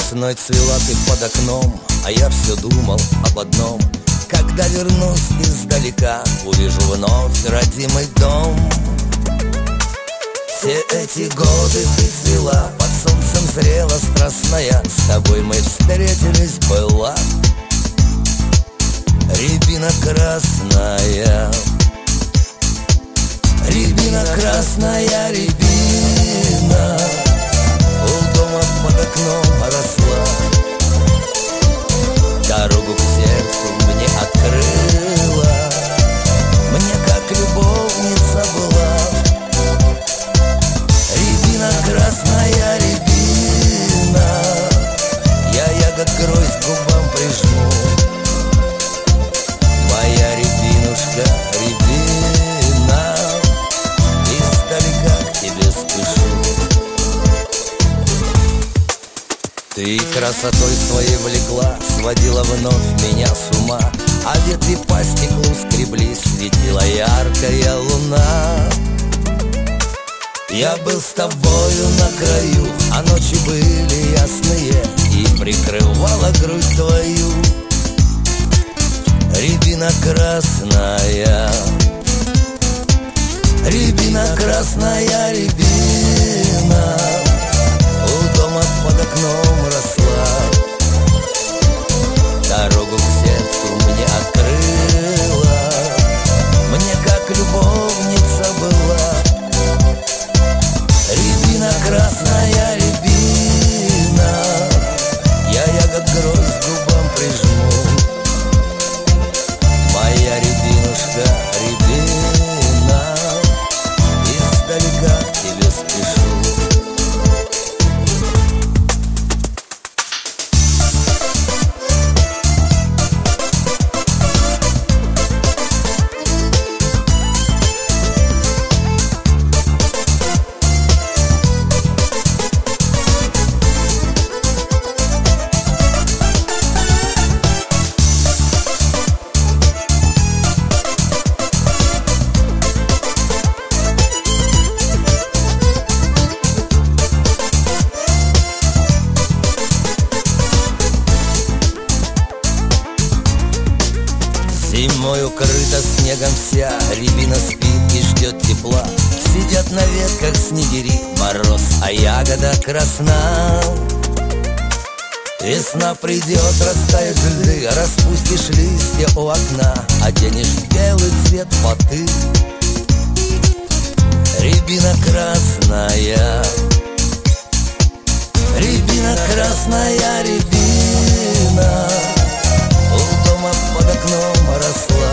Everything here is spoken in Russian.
Весной цвела ты под окном, а я все думал об одном: когда вернусь издалека, увижу вновь родимый дом. Все эти годы ты цвела, под солнцем зрела страстная, с тобой мы встретились, была рябина красная. Рябина красная, рябина у дома под окном росла. Дорогу к сердцу мне открыла, мне как любовница была. Рябина красная, рябина, я ягод гроздь к губам прижму. Моя рябинушка, рябина, издалека к тебе спешу. Ты красотой своей влекла, сводила вновь меня с ума, а ветви по стеклу скребли, светила яркая луна. Я был с тобою на краю, а ночи были ясные, и прикрывала грудь твою рябина красная. Рябина красная, рябина у дома под окном росла. Дорогу к сердцу мне открыла, мне как любовница была. Рябина красная, рябина, я ягод гроздь к губам прижму. Моя рябинушка, рябина, издалека к тебе спешу. Зимой укрыта снегом вся, рябина спит и ждет тепла. Сидят на ветках снегири, мороз, а ягода красна. Весна придет, растают льды, распустишь листья у окна, оденешь белый цвет поты. Рябина красная, рябина красная, рябина у дома под окном росла.